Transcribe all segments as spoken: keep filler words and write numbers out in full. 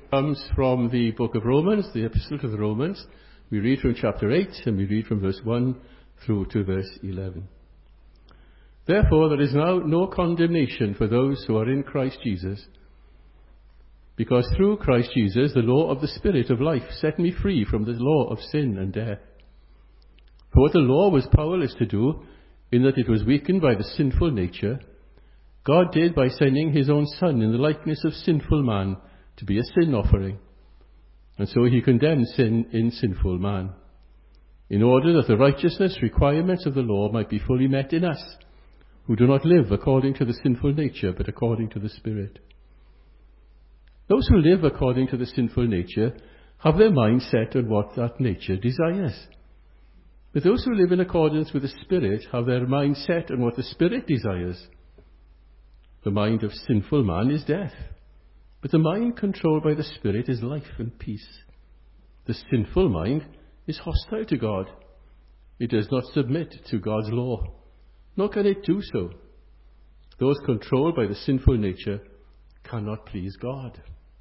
Comes from the book of Romans, the epistle to the Romans. We read from chapter eight and we read from verse one through to verse eleven. Therefore there is now no condemnation for those who are in Christ Jesus, because through Christ Jesus the law of the Spirit of life set me free from the law of sin and death. For what the law was powerless to do, in that it was weakened by the sinful nature, God did by sending his own Son in the likeness of sinful man to be a sin offering. And so he condemned sin in sinful man, in order that the righteousness requirements of the law might be fully met in us, who do not live according to the sinful nature, but according to the Spirit. Those who live according to the sinful nature have their mind set on what that nature desires. But those who live in accordance with the Spirit have their mind set on what the Spirit desires. The mind of sinful man is death, but the mind controlled by the Spirit is life and peace. The sinful mind is hostile to God. It does not submit to God's law, nor can it do so. Those controlled by the sinful nature cannot please God.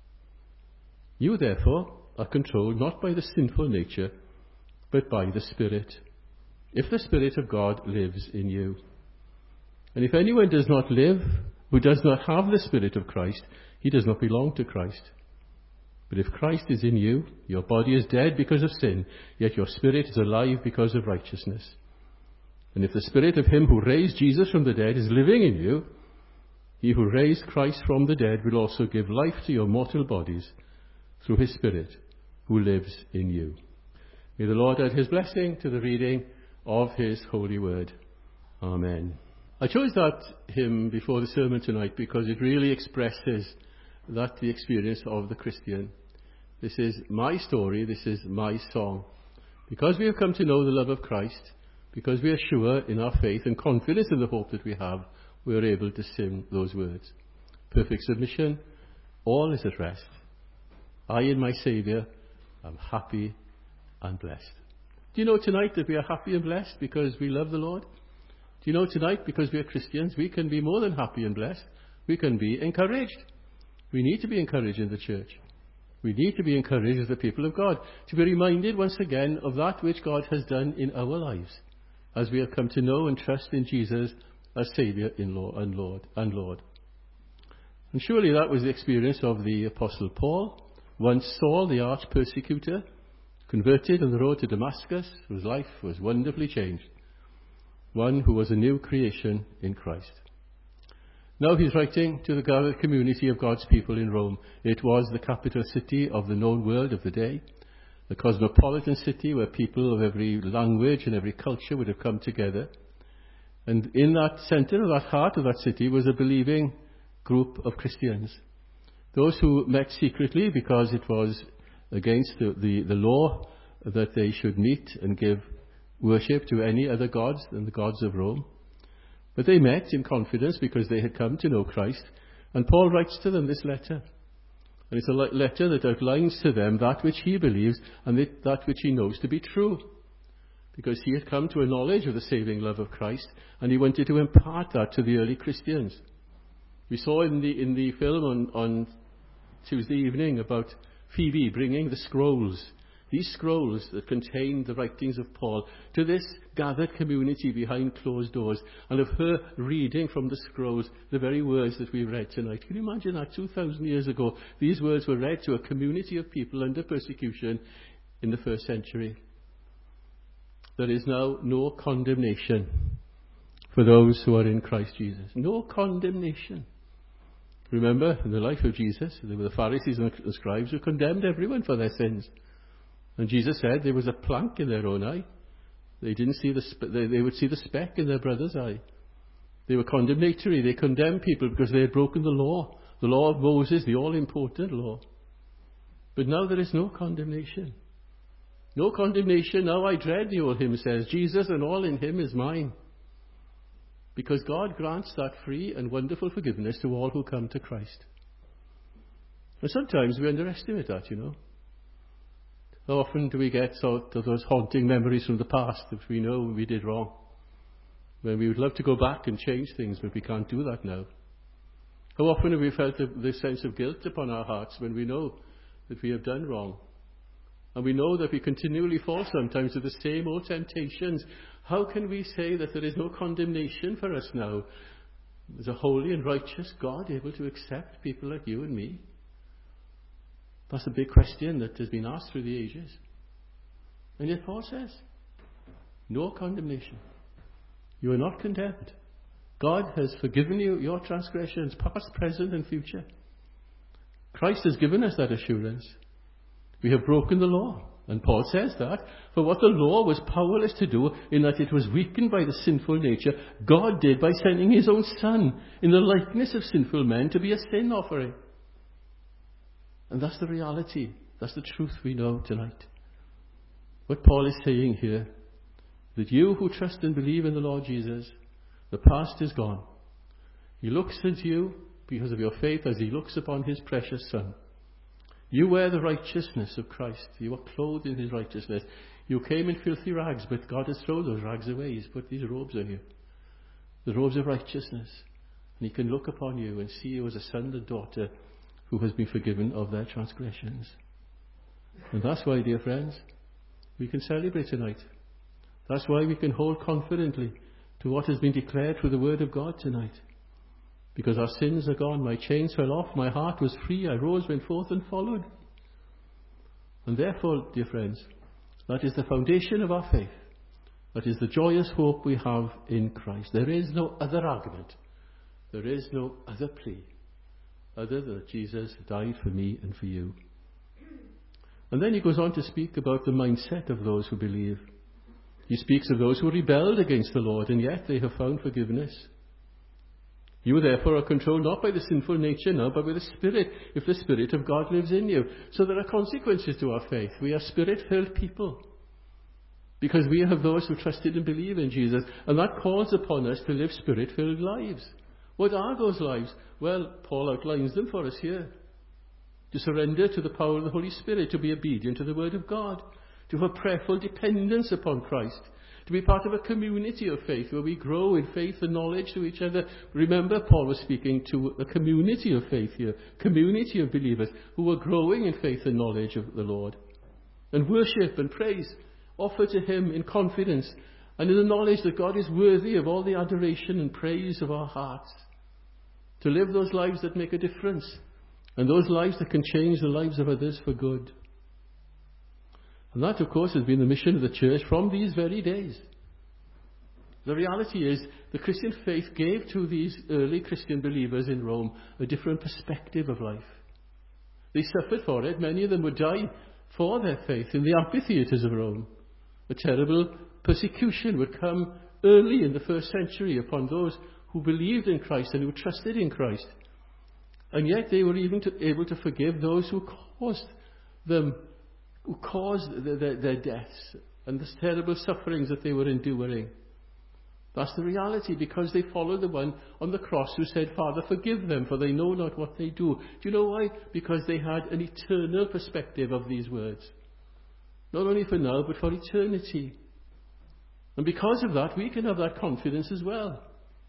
You, therefore, are controlled not by the sinful nature, but by the Spirit, if the Spirit of God lives in you. And if anyone does not live, who does not have the Spirit of Christ, he does not belong to Christ. But if Christ is in you, your body is dead because of sin, yet your spirit is alive because of righteousness. And if the Spirit of him who raised Jesus from the dead is living in you, he who raised Christ from the dead will also give life to your mortal bodies through his Spirit who lives in you. May the Lord add his blessing to the reading of his holy word. Amen. I chose that hymn before the sermon tonight because it really expresses that the experience of the Christian. This is my story, this is my song. Because we have come to know the love of Christ, because we are sure in our faith and confidence in the hope that we have, we are able to sing those words. Perfect submission, all is at rest. I in my Saviour am happy and blessed. Do you know tonight that we are happy and blessed because we love the Lord? Do you know tonight, because we are Christians, we can be more than happy and blessed. We can be encouraged. We need to be encouraged in the church. We need to be encouraged as the people of God, to be reminded once again of that which God has done in our lives, as we have come to know and trust in Jesus as Saviour and Lord. And Lord. And surely that was the experience of the Apostle Paul, once Saul, the arch persecutor, converted on the road to Damascus, whose life was wonderfully changed. One who was a new creation in Christ. Now he's writing to the gathered community of God's people in Rome. It was the capital city of the known world of the day, the cosmopolitan city where people of every language and every culture would have come together. And in that centre, of that heart of that city, was a believing group of Christians. Those who met secretly because it was against the, the, the law that they should meet and give worship to any other gods than the gods of Rome. But they met in confidence because they had come to know Christ. And Paul writes to them this letter. And it's a letter that outlines to them that which he believes and that which he knows to be true. Because he had come to a knowledge of the saving love of Christ, and he wanted to impart that to the early Christians. We saw in the in the film on, on Tuesday evening about Phoebe bringing the scrolls, these scrolls that contained the writings of Paul, to this gathered community behind closed doors, and of her reading from the scrolls the very words that we read tonight. Can you imagine that? two thousand years ago, these words were read to a community of people under persecution in the first century. There is now no condemnation for those who are in Christ Jesus. No condemnation. Remember, in the life of Jesus, there were the Pharisees and the scribes who condemned everyone for their sins. And Jesus said there was a plank in their own eye. They didn't see the spe- they, they would see the speck in their brother's eye. They were condemnatory. They condemned people because they had broken the law, the law of Moses, the all-important law. But now there is no condemnation. No condemnation. Now I dread, the old hymn says. Jesus and all in him is mine. Because God grants that free and wonderful forgiveness to all who come to Christ. And sometimes we underestimate that, you know. How often do we get sort of those haunting memories from the past that we know we did wrong? When we would love to go back and change things, but we can't do that now. How often have we felt the sense of guilt upon our hearts when we know that we have done wrong. And we know that we continually fall sometimes to the same old temptations. How can we say that there is no condemnation for us now? There's a holy and righteous God able to accept people like you and me? That's a big question that has been asked through the ages. And yet Paul says, no condemnation. You are not condemned. God has forgiven you your transgressions, past, present and future. Christ has given us that assurance. We have broken the law. And Paul says that, for what the law was powerless to do, in that it was weakened by the sinful nature, God did by sending his own Son in the likeness of sinful men to be a sin offering. And that's the reality. That's the truth we know tonight. What Paul is saying here, that you who trust and believe in the Lord Jesus, the past is gone. He looks at you because of your faith as he looks upon his precious Son. You wear the righteousness of Christ. You are clothed in his righteousness. You came in filthy rags, but God has thrown those rags away. He's put these robes on you. The robes of righteousness. And he can look upon you and see you as a son and daughter who has been forgiven of their transgressions. And that's why, dear friends, we can celebrate tonight. That's why we can hold confidently to what has been declared through the Word of God tonight. Because our sins are gone, my chains fell off, my heart was free, I rose, went forth and followed. And therefore, dear friends, that is the foundation of our faith. That is the joyous hope we have in Christ. There is no other argument. There is no other plea other than that Jesus died for me and for you. And then he goes on to speak about the mindset of those who believe. He speaks of those who rebelled against the Lord, and yet they have found forgiveness. You therefore are controlled not by the sinful nature now, but by the Spirit, if the Spirit of God lives in you. So there are consequences to our faith. We are Spirit-filled people, because we have those who trusted and believe in Jesus, and that calls upon us to live Spirit-filled lives. What are those lives? Well, Paul outlines them for us here. To surrender to the power of the Holy Spirit, to be obedient to the Word of God, to have prayerful dependence upon Christ, to be part of a community of faith where we grow in faith and knowledge to each other. Remember, Paul was speaking to a community of faith here, community of believers who were growing in faith and knowledge of the Lord. And worship and praise offered to him in confidence and in the knowledge that God is worthy of all the adoration and praise of our hearts. To live those lives that make a difference, and those lives that can change the lives of others for good. And that, of course, has been the mission of the church from these very days. The reality is, the Christian faith gave to these early Christian believers in Rome a different perspective of life. They suffered for it. Many of them would die for their faith in the amphitheatres of Rome. A terrible persecution would come early in the first century upon those who believed in Christ and who trusted in Christ. And yet they were even to, able to forgive those who caused them who caused their, their, their deaths and the terrible sufferings that they were enduring. That's the reality, because they followed the one on the cross who said, Father, forgive them, for they know not what they do. Do you know why? Because they had an eternal perspective of these words. Not only for now, but for eternity. And because of that, we can have that confidence as well.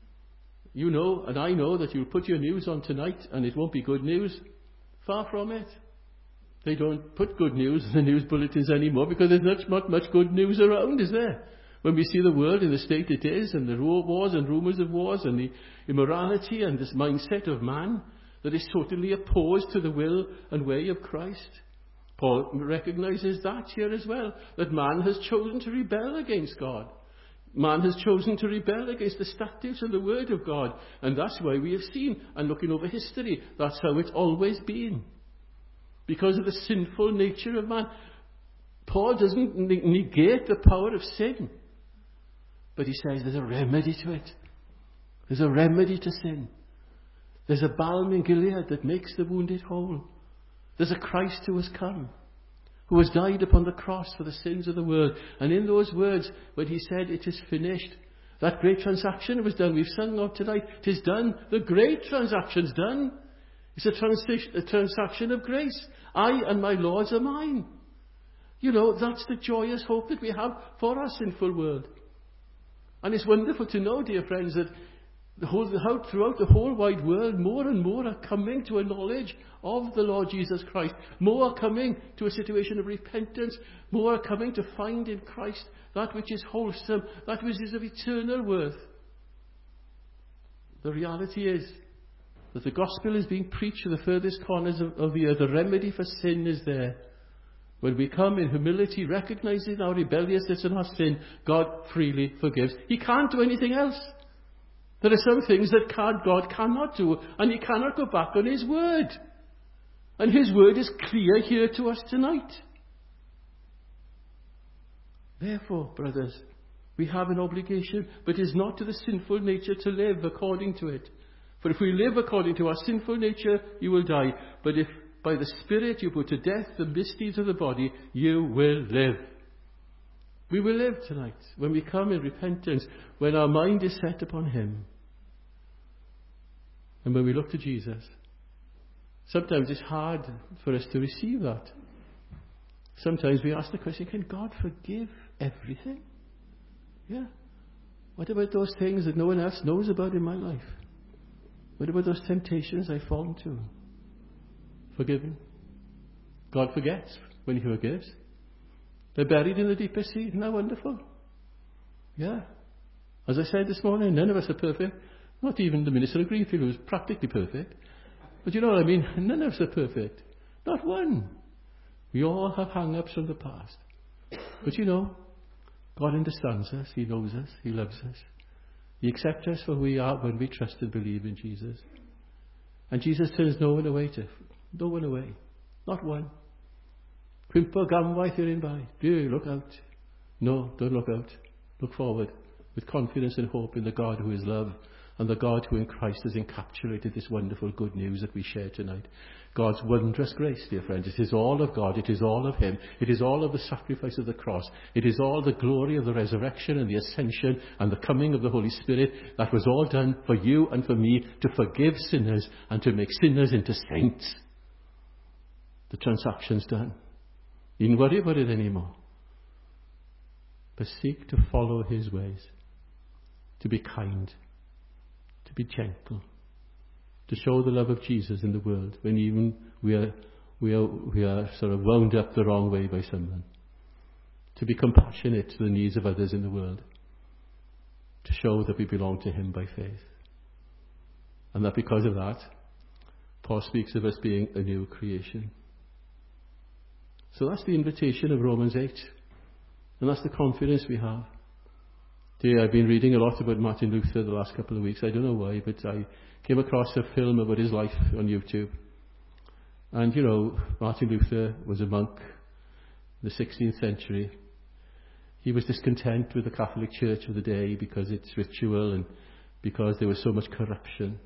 You know, and I know, that you'll put your news on tonight, and it won't be good news. Far from it. They don't put good news in the news bulletins anymore, because there's not much good news around, is there? When we see the world in the state it is, and the wars and rumours of wars, and the immorality and this mindset of man that is totally opposed to the will and way of Christ. Paul recognises that here as well, that man has chosen to rebel against God. Man has chosen to rebel against the statutes and the Word of God, and that's why we have seen, and looking over history, that's how it's always been. Because of the sinful nature of man. Paul doesn't negate the power of sin, but he says there's a remedy to it. There's a remedy to sin. There's a balm in Gilead that makes the wounded whole. There's a Christ who has come, who has died upon the cross for the sins of the world. And in those words, when he said, it is finished, that great transaction was done. We've sung of tonight, it is done. The great transaction's done. It's a, transi- a transaction of grace. I and my Lord's are mine. You know, that's the joyous hope that we have for our sinful world. And it's wonderful to know, dear friends, that The whole, how, throughout the whole wide world, more and more are coming to a knowledge of the Lord Jesus Christ. More are coming to a situation of repentance. More are coming to find in Christ that which is wholesome, that which is of eternal worth. The reality is that the gospel is being preached to the furthest corners of, of the earth. The remedy for sin is there. When we come in humility, recognizing our rebelliousness and our sin, God freely forgives. He can't do anything else. There are some things that God cannot do, and He cannot go back on His word. And His word is clear here to us tonight. Therefore, brothers, we have an obligation, but it is not to the sinful nature to live according to it. For if we live according to our sinful nature, you will die. But if by the Spirit you put to death the misdeeds of the body, you will live. We will live tonight when we come in repentance, when our mind is set upon Him. And when we look to Jesus, sometimes it's hard for us to receive that. Sometimes we ask the question, can God forgive everything? Yeah. What about those things that no one else knows about in my life? What about those temptations I fall into? Forgiven. God forgets when He forgives. They're buried in the deepest sea. Isn't that wonderful? Yeah. As I said this morning, none of us are perfect. Not even the minister of Greenfield, who was practically perfect. But you know what I mean? None of us are perfect. Not one. We all have hang-ups from the past. But you know, God understands us. He knows us. He loves us. He accepts us for who we are when we trust and believe in Jesus. And Jesus turns no one away to. No one away. Not one. Quimper gamwaith irin by. Do look out. No, don't look out. Look forward with confidence and hope in the God who is love, and the God who in Christ has encapsulated this wonderful good news that we share tonight. God's wondrous grace, dear friends. It is all of God. It is all of Him. It is all of the sacrifice of the cross. It is all the glory of the resurrection and the ascension and the coming of the Holy Spirit. That was all done for you and for me to forgive sinners and to make sinners into saints. The transaction's done. You don't worry about it anymore. But seek to follow His ways. To be kind. To be gentle. To show the love of Jesus in the world when even we are, we are, we are sort of wound up the wrong way by someone. To be compassionate to the needs of others in the world. To show that we belong to Him by faith. And that because of that, Paul speaks of us being a new creation. So that's the invitation of Romans eight. And that's the confidence we have. Today I've been reading a lot about Martin Luther the last couple of weeks. I don't know why, but I came across a film about his life on YouTube. And you know, Martin Luther was a monk in the sixteenth century. He was discontent with the Catholic Church of the day because it's ritual and because there was so much corruption.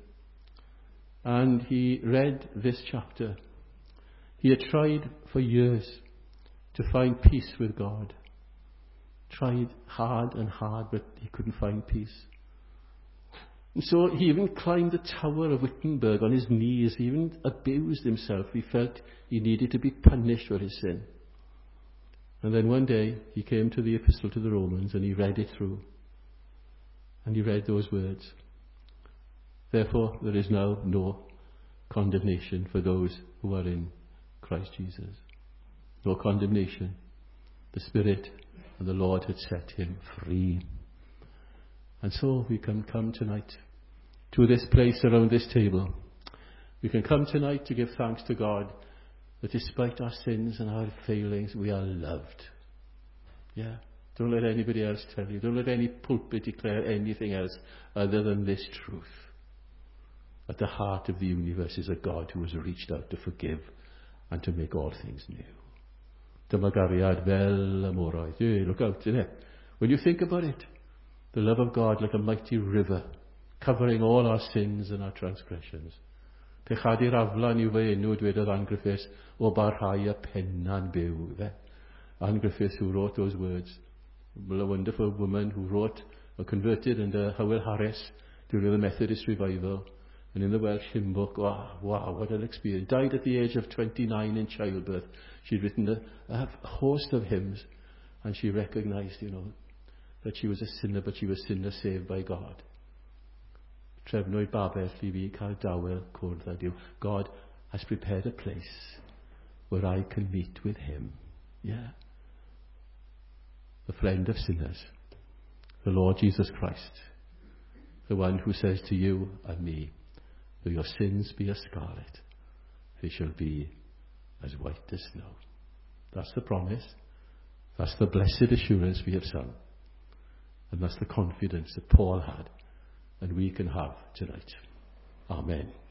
And he read this chapter. He had tried for years to find peace with God. Tried hard and hard, but he couldn't find peace. And so he even climbed the Tower of Wittenberg on his knees. He even abused himself. He felt he needed to be punished for his sin. And then one day he came to the Epistle to the Romans and he read it through. And he read those words. Therefore there is now no condemnation for those who are in Christ Jesus. No condemnation. The Spirit and the Lord had set him free. And so we can come tonight to this place around this table. We can come tonight to give thanks to God that despite our sins and our failings, we are loved. Yeah. Don't let anybody else tell you. Don't let any pulpit declare anything else other than this truth. At the heart of the universe is a God who has reached out to forgive and to make all things new. Dyma gariad fel amoroedd. Yeah, look out, isn't it? When you think about it, the love of God like a mighty river, covering all our sins and our transgressions. Pechadir aflan yw fe enw dwedodd Anne Griffiths o barhau y penna'n byw. Anne Griffiths, who wrote those words, a wonderful woman who wrote or converted under Howell Harris during the Methodist revival. And in the Welsh hymn book, wow, wow, what an experience. Died at the age of twenty-nine in childbirth. She'd written a, a host of hymns, and she recognized, you know, that she was a sinner, but she was a sinner saved by God. trefnwyd babell I fi cael dawel cwrdd â Dyw. God has prepared a place where I can meet with him. Yeah. The friend of sinners, the Lord Jesus Christ, the one who says to you and me, though your sins be as scarlet, they shall be as white as snow. That's the promise. That's the blessed assurance we have sung. And that's the confidence that Paul had and we can have tonight. Amen.